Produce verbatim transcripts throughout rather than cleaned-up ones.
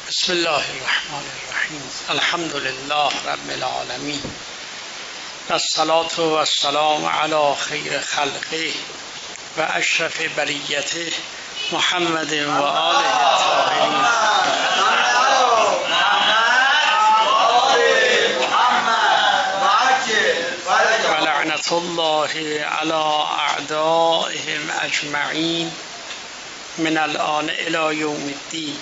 بسم الله الرحمن الرحیم. الحمد لله رب العالمین، الصلاة و السلام علی خیر خلقه و اشرف بریته محمد و آله الطاهرین. و لعنت الله علی اعدائهم اجمعین من الآن الی یوم الدین.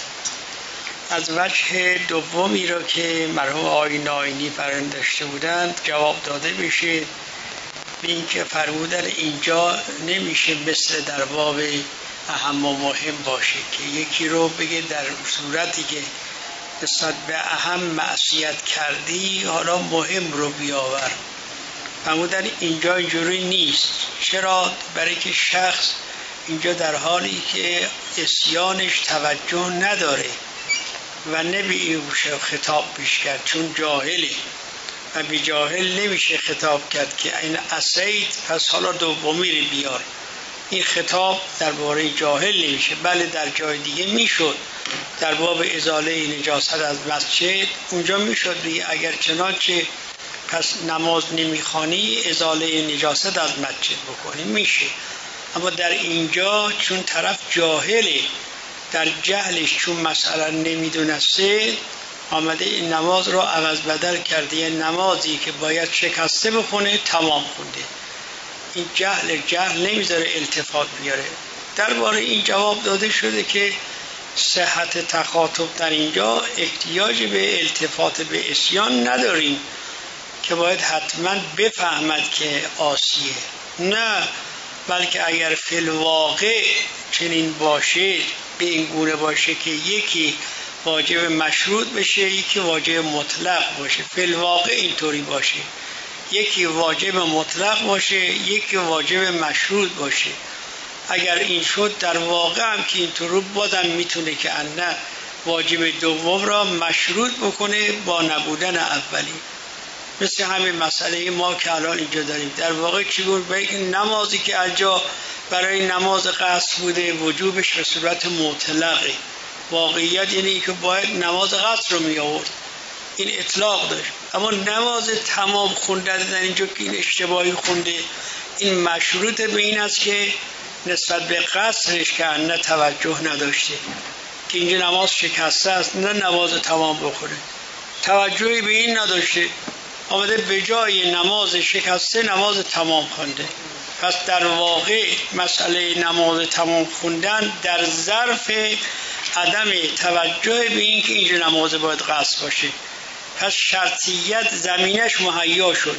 از وجه دومی رو که مرحوم آقای ناینی فرمود داشته بودند جواب داده بشه به اینکه فرمودن اینجا نمیشه مثل در باب اهم و مهم باشه که یکی رو بگه در صورتی که نسبت به اهم معصیت کردی حالا مهم رو بیاور. فرمودن اینجا اینجوری نیست. چرا؟ برای که شخص اینجا در حالی که عصیانش توجه نداره و نمیشه خطاب پیش کرد چون جاهله و بی جاهل نمیشه خطاب کرد که این عصیت پس حالا دومی رو بیار. این خطاب درباره جاهل نمیشه، بله در جای دیگه میشد. در باب ازاله نجاست از مسجد اونجا میشد بگی اگر چنانچه پس نماز نمیخوانی ازاله نجاست از مسجد بکنی میشه. اما در اینجا چون طرف جاهله، در جهلش چون مسئله نمیدونسته آمده این نماز رو عوض بدل کرده، یه نمازی که باید شکسته بخونه تمام خونده. این جهل جهل نمیذاره التفات بیاره. درباره این جواب داده شده که صحت تخاطب در اینجا احتیاج به التفات به عصیان نداریم که باید حتما بفهمد که عاصیه، نه، بلکه اگر فی الواقع چنین باشه، به این گونه باشه که یکی واجب مشروط بشه یکی واجب مطلق باشه، فی الواقع اینطوری باشه، یکی واجب مطلق باشه یکی واجب مشروط باشه، اگر این شد در واقع هم که اینطور بازم میتونه که نه واجب دوم را مشروط بکنه با نبودن اولی. مثل همین مسئله ما که الان اینجا داریم در واقع چی بود؟ به یک نمازی که اینجا برای نماز قصر بوده وجوبش به صورت مطلقه، واقعیت اینه که باید نماز قصر رو می آورد، این اطلاق داشت. اما نماز تمام خوندن در اینجا که این اشتباهی خونده این مشروط به این است که نسبت به قصرش که نه توجه نداشته که اینجا نماز شکسته است نه نماز تمام بخوره، توجهی به این نداشته، آمده به جای نماز شکسته نماز تمام خونده. پس در واقع مسئله نماز تمام خوندن در ظرف عدم توجه به این که اینجا نماز باید قصر باشه. پس شرطیت زمینش مهیا شد،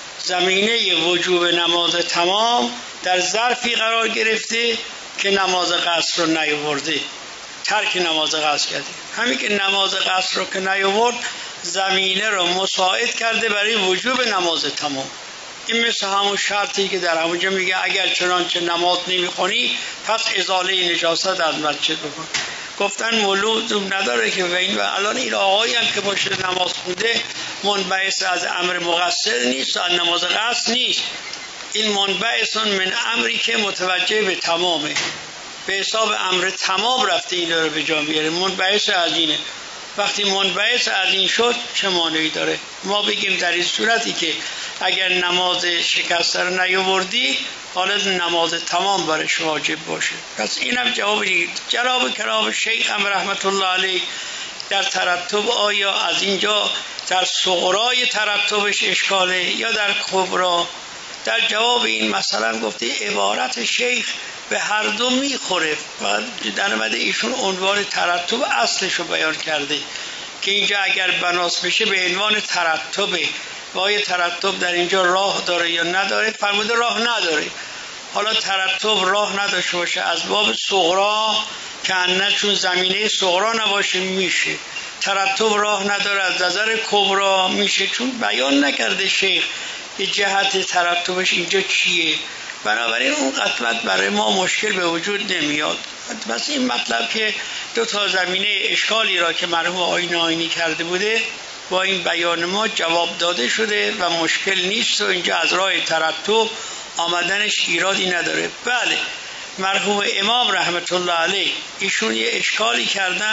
زمینه وجوب نماز تمام در ظرفی قرار گرفته که نماز قصر رو نیاورده، ترک نماز قصر کرده. همین که نماز قصر رو که نیاورد زمینه رو مساعد کرده برای وجوب نماز تمام. این مثل همون شرطی که در همونجا میگه اگر چنانچه نماز نمیخونی پس ازاله نجاست از مسجد بکن. گفتن مولود نداره که و این و الان این آقایی هم که باشه نماز خونده منبعث از امر مقصر نیست، از نماز قصر نیست، این منبعث من امری که متوجه به تمامه، به حساب امر تمام رفته این رو به جا میاره، منبعث از اینه. وقتی منبعث از این شد چه مانعی داره ما بگیم در این صورتی که اگر نماز شکسته رو نیاوردی حالا نماز تمام برش واجب باشه. پس اینم جواب دیگه. جناب کرام شیخ هم رحمت الله علیه در ترتب آیا از اینجا در صغرای ترتبش اشکاله یا در کبرا؟ در جواب این مثلا گفته عبارت شیخ به هر دو میخوره و در مورد ایشون عنوان ترتب اصلش رو بیان کرده که اینجا اگر بناس بشه به عنوان ترتبه و آیا ترتب در اینجا راه داره یا نداره؟ فرموده راه نداره. حالا ترتب راه نداشته باشه از باب صغرا که نه چون زمینه صغرا نباشه میشه، ترتب راه نداره از نظر کبرا میشه چون بیان نکرده شیخ یه جهت ترتبش اینجا چیه، بنابراین اون قسمت برای ما مشکل به وجود نمیاد. بس این مطلب که دو تا زمینه اشکالی را که مرحوم آقای ناینی کرده بوده با این بیان ما جواب داده شده و مشکل نیست و اینجا از راه ترتب آمدنش ایرادی نداره. بله مرحوم امام رحمت الله علیه ایشون یه اشکالی کردن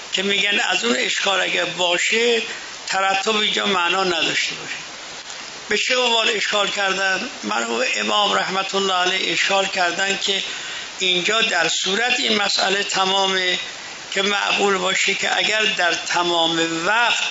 که میگن از اون اشکال اگر باشه ترتب اینجا معنا نداشته باشه. به چه عنوان اشکال کردن؟ مرحوم امام رحمت الله علیه اشکال کردن که اینجا در صورت این مسئله تمامه که معقول باشه که اگر در تمام وقت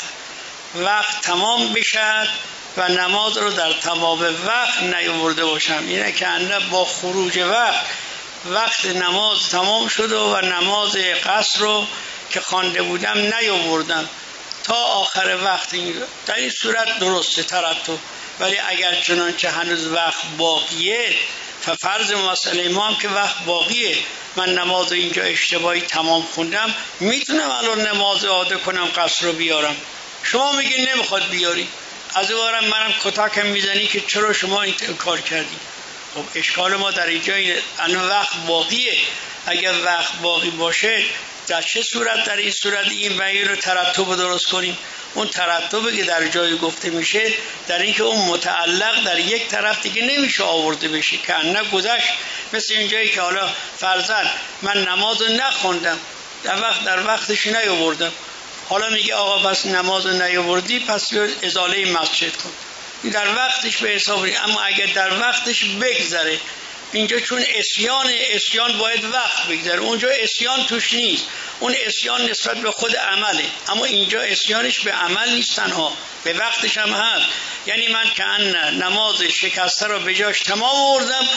وقت تمام بشد و نماز رو در تمام وقت نیاورده باشم، اینه که اندر با خروج وقت وقت نماز تمام شده و نماز قصر رو که خوانده بودم نیاوردم تا آخر وقت. در این صورت درسته ترتب، ولی اگر چنانچه هنوز وقت باقیه، فرض مسئله ما هم که وقت باقیه، من نماز اینجا اشتباهی تمام خوندم، میتونم الان نماز عاده کنم قصر رو بیارم. شما میگی نمیخواد بیاری، از اونورم منم کتکم میزنی که چرا شما این کار کردی. خب اشکال ما در اینجا اینه، الان وقت باقیه. اگر وقت باقی باشه در چه صورت در این صورت این بیان رو ترتب درست کنیم؟ اون ترتبی که در جای گفته میشه در اینکه اون متعلق در یک طرف دیگه نمیشه آورده بشه که نه گذشت. مثل اینجایی که حالا فرضاً من نماز رو نخوندم، در وقت در وقتش نیاوردم، حالا میگه آقا پس نماز رو نیاوردی پس ازاله مسجد کن، در وقتش به حساب ری. اما اگر در وقتش بگذره، اینجا چون اسیان اسیان باید وقت بگذره، اونجا اسیان توش نیست، اون اسیان نسبت به خود عمله، اما اینجا اسیانش به عمل نیست تنها به وقتش هم هست. یعنی من که ان نماز شکسته رو به جاش تمام آوردم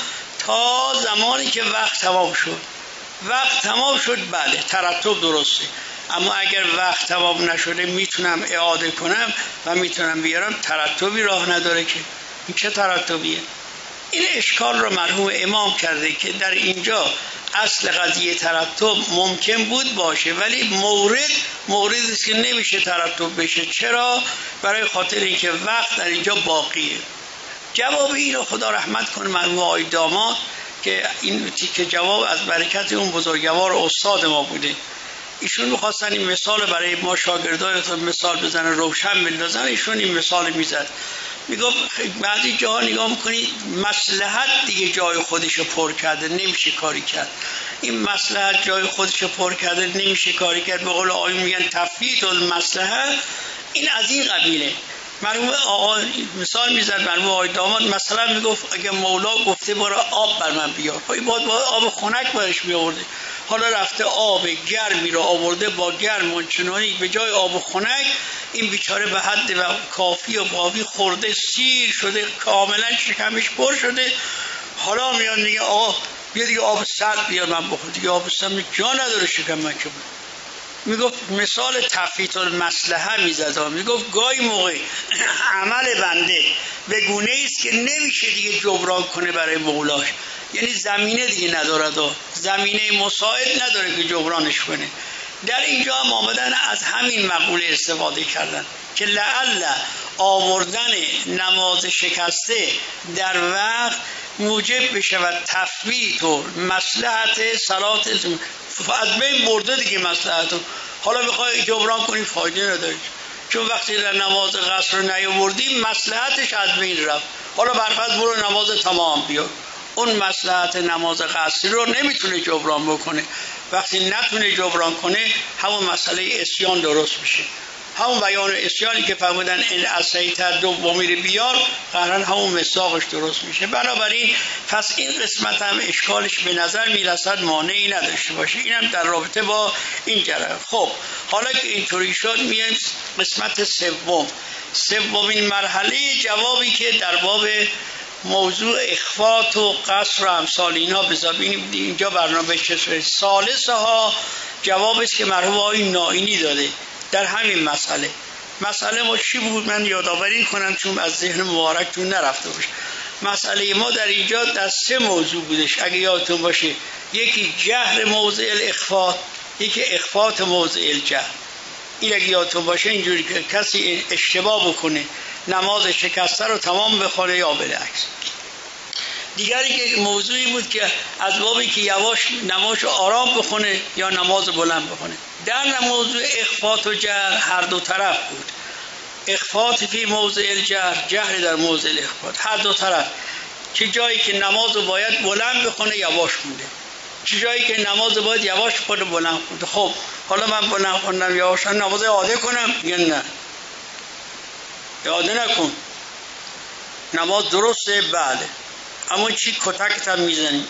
تا زمانی که وقت تمام شد. وقت تمام شد بله ترتب درسته، اما اگر وقت تمام نشده میتونم اعاده کنم و میتونم بیارم، ترتبی راه نداره که. این چه ترتبیه؟ این اشکال رو مرحوم امام کرده که در اینجا اصل قضیه ترتب ممکن بود باشه، ولی مورد موردی است که نمیشه ترتب بشه. چرا؟ برای خاطر اینکه وقت در اینجا باقیه. جواب این رو خدا رحمت کنه مرحوم آقای داماد که این تیکه جواب از برکت اون بزرگوار استاد ما بوده. ایشون می‌خواستن این مثال برای ما شاگردایتون مثال بزنن، روشن بندازن. ایشون این مثال میزد، میگفت بعضی جاها نگاه میکنید مصلحت دیگه جای خودشو پر کرده، نمیشه کاری کرد. این مصلحت جای خودشو پر کرده نمیشه کاری کرد، به قول آقایون میگن تفویت المصلحت. این از این قبیله. مرحوم آقا مثال میزد مرحوم آقای داماد، مثلا میگفت اگه مولا گفته برو آب بر من بیار، خب باید باید آب خنک برش بیاورده، حالا رفته آب گرمی رو آورده با گرم و چنانی به جای آب خنک، این بیچاره به حد و کافی و باقی خورده، سیر شده، کاملا شکمش پر شده. حالا میاد میگه آقا بیا دیگه آب سرد بیار من بخور. دیگه آب سرد جا نداره شکم من که بود. میگفت مثال تفویت المصلحه میزد، میگفت گاهی موقع عمل بنده به گونه است که نمیشه دیگه جبران کنه برای مولاش، یعنی زمینه دیگه نداره، زمینه مساعد نداره که جبرانش کنه. در اینجا هم آمدن از همین مقوله استفاده کردن که لعل آوردن نماز شکسته در وقت موجب بشود تفویت و مصلحت صلات، از بین برده دیگه مصلحتو. حالا بخوای جبران کنی فایده نداره، چون وقتی در نماز قصر رو نیاوردی مصلحتش از بین رفت. حالا برفض برو نماز تمام بیار، اون مصلحت نماز قصر رو نمیتونه جبران بکنه. وقتی نتونه جبران کنه همون مسئله اسیان درست میشه، همون بیان اسیانی که فرمودن این اسیت دومی رو بیار، قرار همون مساقش درست میشه. بنابراین پس این قسمت هم اشکالش به نظر میرسد مانعی نداشته باشه. اینم در رابطه با این جریان. خب حالا که اینطوری شد میایم قسمت سوم. سومین مرحله جوابی که در باب موضوع اخفات و قصر و امثال اینا بذاریم اینجا برنامه چه ثالثه ها جواب است که مرحوم آقای نائینی داده در همین مسئله. مسئله ما چی بود؟ من یادآوری کنم چون از ذهن مبارکتون نرفته باشه. مسئله ما در اینجا در سه موضوع بودش اگه یادتون باشه، یکی جهر موضع الاخفات، یکی اخفات موضع الجهر. این اگه یادتون باشه اینجوری که کسی اشتباه بکنه نماز شکسته رو تمام بخونه یا بالعکس. دیگری که موضوعی بود که از بابی که یواش نماز آرام بخونه یا نماز بلند بخونه. در موضوع اخفات و جهر هر دو طرف بود. اخفات فی موضع الجهر، جهر در موضع الاخفات، هر دو طرف. چه جایی که نماز باید بلند بخونه یواش خونده، چه جایی که نماز باید یواش خونه بلند خونده. خب حالا من بلند خوندم یواشان نماز اعاده کنم؟ میگن نه، اعاده نکن، نماز درسته. بله، اما چی کتکت هم میزنی؟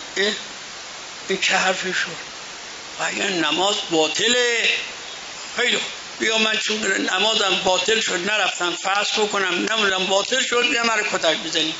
این چه حرفی شد؟ اگر نماز باطله، خیلی بیا من چون نمازم باطل شد نرفتم فحص بکنم نمیدونم باطل شد بیا من رو کتک بزنی.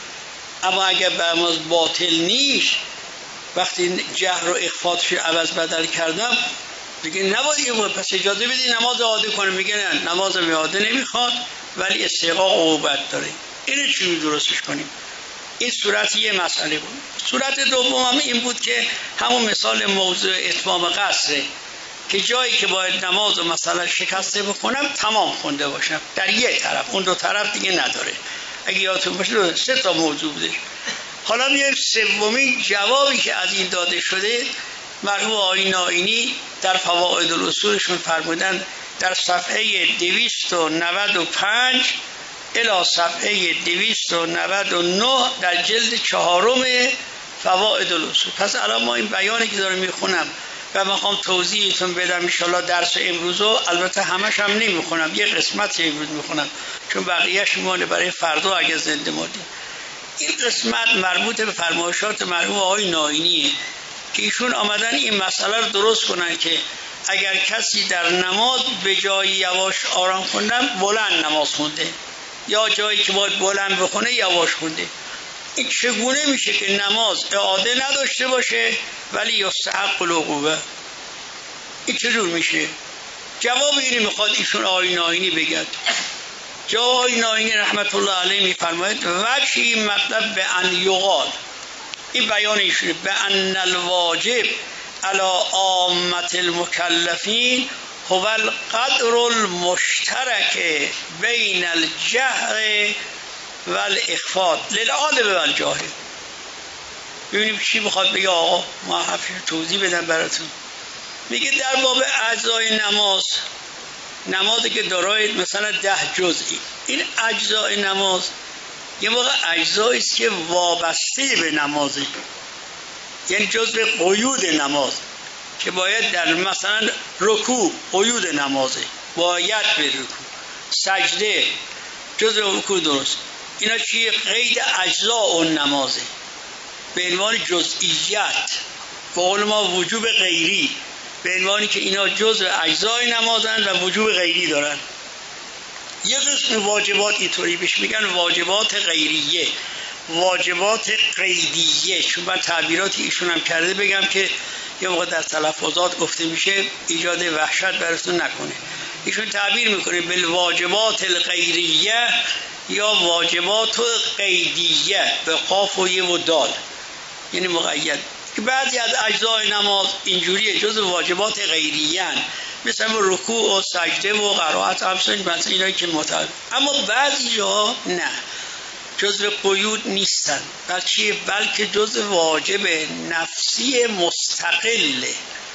اما اگر به نماز باطل نیست، وقتی جهر و اخفاتش عوض بدل کردم دیگه نباید یه موقع پس اجازه بدی نماز اعاده کنه. میگه نه، نماز اعاده نمیخواد ولی استحقاق عقوبت داره. اینو چجوری درستش کنیم؟ این صورت یه مسئله بود. صورت دوم هم این بود که همون مثال موضوع اتمام قصره که جایی که باید نماز و مثلا شکسته بکنم تمام خونده باشم در یه طرف، اون دو طرف دیگه نداره. اگه یادتون باشه سه تا موضوع بوده. حالا میایم سومین جوابی که از این داده شده. مرحوم آقای نائینی در فواید الاصولشون فرمودن در صفحه دویست و نود و پنج الی صفحه دویست و نود و نه در جلد چهارم فواید الاصول. پس الان ما این بیانی که دارم میخونم و میخوام توضیحتون بدم ان شاءالله درس امروزو، البته همش هم نمیخونم، یه قسمت امروز میخونم چون بقیه‌اش میمونه برای فردا اگه زنده ماندیم. این قسمت مربوط به فرمایشات مرحوم آقای نائینیه که ایشون آمدن این مسئله رو درست کنن که اگر کسی در نماز به جای یواش آرام خوندن بلند نماز خونده یا جایی که باید بلند بخونه یواش خونده، این چگونه میشه که نماز اعاده نداشته باشه ولی یستحق العقوبه؟ این چجور میشه؟ جواب اینو میخواد ایشون آقای نائینی بگد. جا آقای نائینی رحمت الله علیه میفرماید وجه این مطلب به ان یقال، این بیان ایشونه، به ان الواجب علی عامة المکلفین هو القدر المشترک بین الجهر و الاخفات للعالم و الجاهل. ببینیم چی بخواد بگه آقا، ما حرفی توضیح بدم براتون. میگه در باب اجزای نماز، نمازی که دارای مثلا ده جزئی، این اجزای نماز یه موقع اجزایی است که وابسته به نمازه، یعنی جزء قیود نماز که باید در مثلا رکوع قیود نمازه، باید به رکوع، سجده جزء رکوع درست، اینا چیه؟ قید اجزا اون نمازه به عنوان جزئیات، به قول ما وجوب غیری، به عنوانی که اینا جزء اجزای نمازن و وجوب غیری دارن. یه قسم واجبات اینطوری بهش میگن واجبات غیریه، واجبات قیدیه، چون من تعبیرات ایشون هم کرده بگم که یه موقع در تلفظات گفته میشه ایجاد وحشت براتون نکنه. ایشون تعبیر میکنه بالواجبات الغیریه یا واجبات قیدیه به قاف و یه و دال، یعنی مقید، که بعضی از اجزای نماز اینجوریه جز واجبات غیریه هن. مثل رکوع و سجده و قرائت همسن مثل اینایی که متعلق، اما بعضی جا نه، جزء قیود نیستن، بلکه بلکه جزء واجب نفسی مستقل،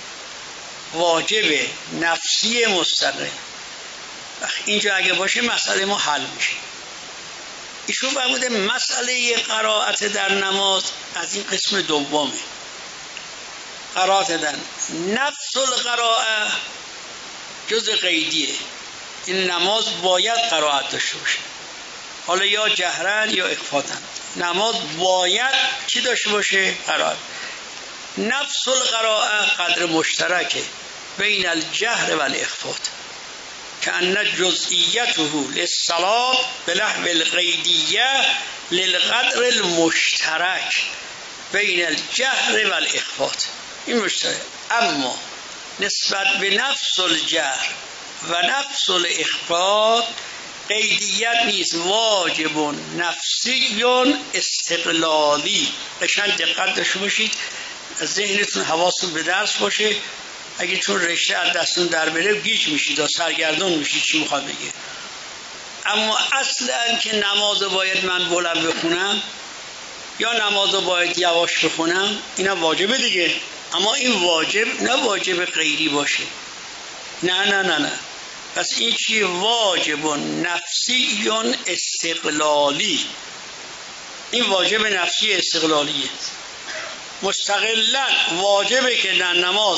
واجب نفسی مستقل. اینجا اگه باشه مسئله ما حل میشه. ایشون فرموده مسئله قرائت در نماز از این قسم دومه. قرائت در نفس القرائه جزء قیدیه، این نماز باید قرائت داشته باشه، حالا یا جهرن یا اخفاتن، نماز باید چی داشته باشه؟ قرائت. نفس القرائه قدر مشترکه بین الجهر و الاخفات که ان جزئیته للصلاة بلحو القیدیه للقدر المشترک بین الجهر و الاخفات. این مشترک، اما نسبت به نفس الجهر و نفس الاخفات قیدیت نیست، واجب نفسی استقلالی. قشنگ دقت داشته باشید، ذهنتون حواستون به درس باشه، اگه چون رشته از دستون در بره گیج میشید و سرگردان میشید چی میخواد بگه. اما اصلا که نماز باید من بلند بخونم یا نماز باید یواش بخونم، اینا واجبه دیگه، اما این واجب نه واجب غیری باشه، نه نه نه نه پس این چی؟ واجب نفسی استقلالی. این واجب نفسی استقلالیه، مستقلا واجبه که در نماز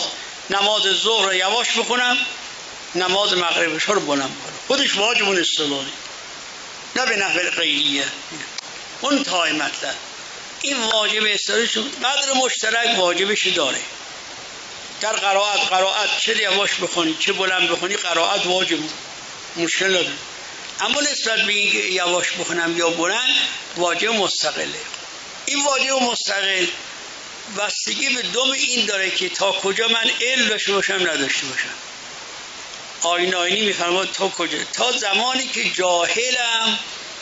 نماز ظهر رو یواش بخونم، نماز مغربش رو بلند کنم. خودش واجب استقلالی، نه به نحو غیریه. اون تای مطلب این واجب استقلالیش قدر مشترک واجبش داره. در قرائت قرائت چه یواش بخونی چه بلند بخونی قرائت واجب، مشکل نداره. اما نسبت به اینکه یواش بخونم یا بلند واجب مستقله. این واجب مستقل بستگی به دوم این داره که تا کجا من علم داشته باشم نداشته باشم. آیین آیینی میفرماد تا کجا؟ تا زمانی که جاهلم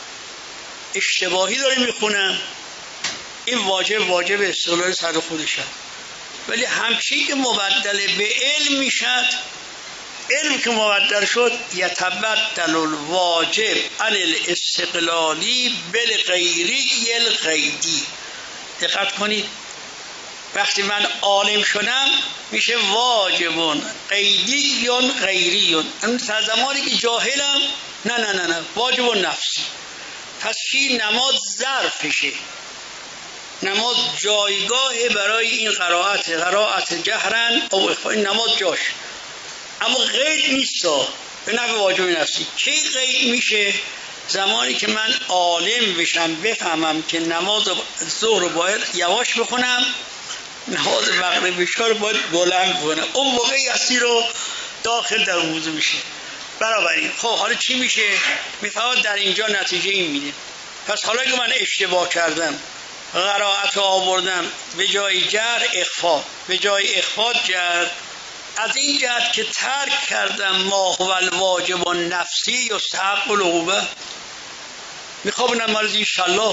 اشتباهی داره میخونم این واجب واجب استقلال سر خودشه. ولی همچین که مبدل به علم میشد، علم که مبدل شد یتبدل الواجب عن الاستقلالی بالغیری القیدی. دقت کنید، وقتی من عالم شدم میشه واجبون قیدیون غیریون. اون تا زمانی که جاهلم نه نه نه نه واجبون نفسی. پس چی؟ نماز ظرفشه، نماز جایگاه برای این قرائت، قرائت جهرن او اخفا، این نماز جاش، اما قید نیست به نفع واجب نفسی. کی قید میشه؟ زمانی که من عالم بشم بفهمم که نماز ظهر رو باید یواش بخونم، نماز مغرب رو باید بلند کنم. اون موقعی هستی رو داخل در موضوع میشه. بنابراین خب حالا چی میشه؟ میفهمد در اینجا نتیجه این میده. پس حالا که من اشتباه کردم، قرائت رو آوردم به جای جر اخفا، به جای اخفا جر، از این جهت که ترک کردم ما هو الواجب النفسی یستحق العقوبه. میخوابونم مرز انشالله.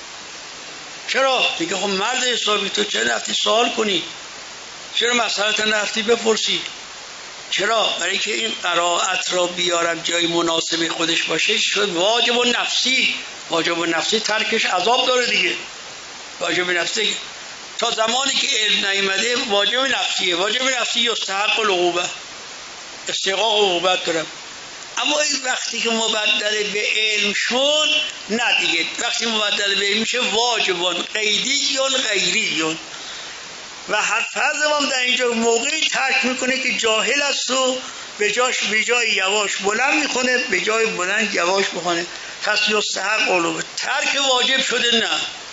چرا؟ میگه خب مرد حسابی تو چرا نفتی سوال کنی؟ چرا مسئلت نفتی بپرسی؟ چرا؟ برای که این قرائت را بیارم جای مناسب خودش باشه شد واجب النفسی. واجب النفسی ترکش عذاب داره دیگه. واجب نفسی تا زمانی که علم نیامده واجب نفسیه. واجب نفسی یستحق العقوبه، استحقاق عقوبت دارم. اما این وقتی که مبدل به علم شد نه دیگه. وقتی مبدل به علم میشه واجبون قیدیون غیریون. و هر فرض ما در اینجا موقعی ترک میکنه که جاهل است و به جاش به جای یواش بلند میخونه، به جای بلند یواش بخونه. پس یستحق العقوبه. ترک واجب شده نه،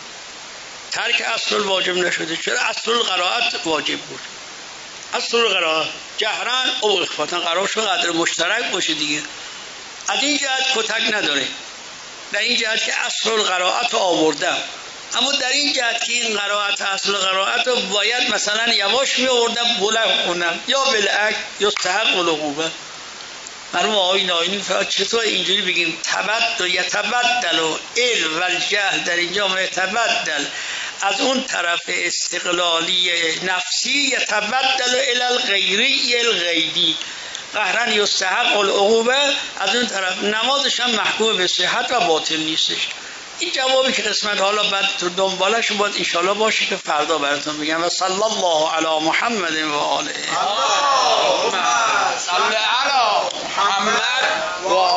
ترک اصل واجب نشده. چرا؟ اصل قرائت واجب بود. اصل قرائت جهرن او اخفاتا قرار شد قدر مشترک باشه دیگه. از این جهت کتک نداره، در این جهت که اصل قرائت رو آوردم. اما در این جهت که این قرائت اصل قرائت رو باید مثلا یواش می آوردم بلند خوندم یا بالعکس یستحق العقوبه. مرحوم آقای ناینی فرمود چطور اینجوری بگیم تبدل یتبدل و علم و الجهل در اینجا یتبدل از اون طرف استقلالی نفسی یتبدل الی الغیری الغیبی قهرن یستحق العقوبه. از اون طرف نمازش هم محکوم به صحت و باطل نیستش. این جوابی که قسمت حالا بعد تو دنبالش باید انشالله باشه که فردا براتون بگم. و صلی الله علی محمد و آله. اللهم صل علی محمد و